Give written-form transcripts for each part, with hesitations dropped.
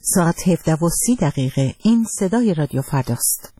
ساعت 17:30 این صدای رادیو فرداست.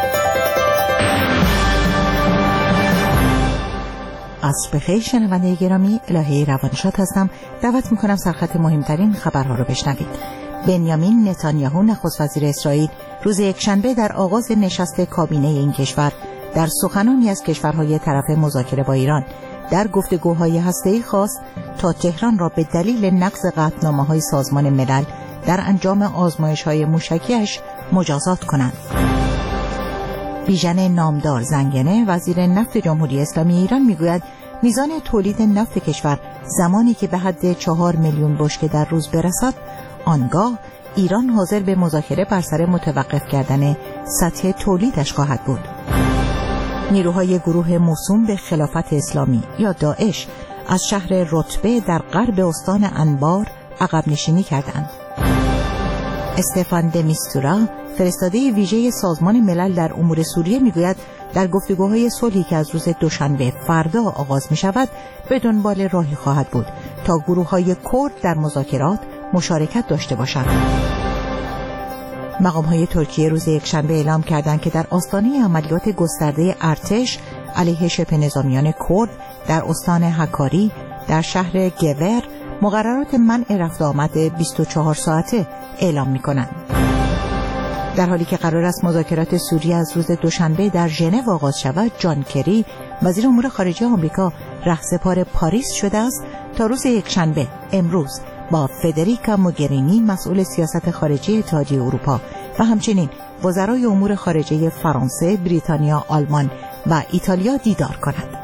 عصر بخیر شنونده گرامی، الهه روانشاد هستم. دعوت میکنم سرخط مهمترین خبرها رو بشنوید. بنیامین نتانیاهو نخست وزیر اسرائیل روز یکشنبه در آغاز نشست کابینه این کشور در سخنانی از کشورهای طرف مذاکره با ایران در گفتگوهای هسته‌ای خواست تا تهران را به دلیل نقض قطعنامه‌های سازمان ملل در انجام آزمایش‌های موشکی‌اش مجازات کنند. بیژن نامدار زنگنه وزیر نفت جمهوری اسلامی ایران میگوید میزان تولید نفت کشور زمانی که به حد 4 میلیون بشکه در روز برسد، آنگاه ایران حاضر به مذاکره بر سر متوقف کردن سطح تولیدش خواهد بود. نیروهای گروه موسوم به خلافت اسلامی یا داعش از شهر رتبه در غرب استان انبار عقب نشینی کردند. استفان د میستورا فرستاده ویژه سازمان ملل در امور سوریه میگوید در گفتگوهای صلحی که از روز دوشنبه فردا آغاز می شود به دنبال راهی خواهد بود تا گروه‌های کرد در مذاکرات مشارکت داشته باشند. مقام‌های ترکیه روز یکشنبه اعلام کردند که در آستانه عملیات گسترده ارتش علیه شبه نظامیان کرد در استان هکاری در شهر گور مقررات منع رفت آمد 24 ساعته اعلام می‌کنند. در حالی که قرار است مذاکرات سوریه از روز دوشنبه در ژنو آغاز شود، جان کری وزیر امور خارجه آمریکا رهسپار پاریس شده است تا روز یکشنبه امروز با فدریکا موگرینی مسئول سیاست خارجی اتحادیه اروپا و همچنین وزرای امور خارجه فرانسه، بریتانیا، آلمان و ایتالیا دیدار کند.